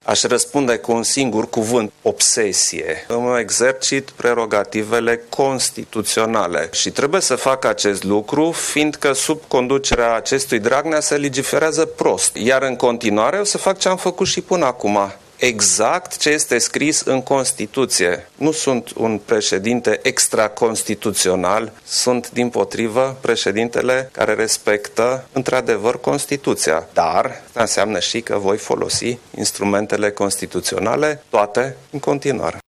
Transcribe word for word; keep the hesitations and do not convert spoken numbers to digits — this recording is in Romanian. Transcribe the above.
Aș răspunde cu un singur cuvânt, obsesie. Îmi exercit prerogativele constituționale și trebuie să fac acest lucru, fiindcă sub conducerea acestui Dragnea se legiferează prost. Iar în continuare o să fac ce am făcut și până acum. Exact ce este scris în Constituție. Nu sunt un președinte extraconstituțional, sunt dimpotrivă președintele care respectă într-adevăr Constituția. Dar asta înseamnă și că voi folosi instrumentele constituționale toate în continuare.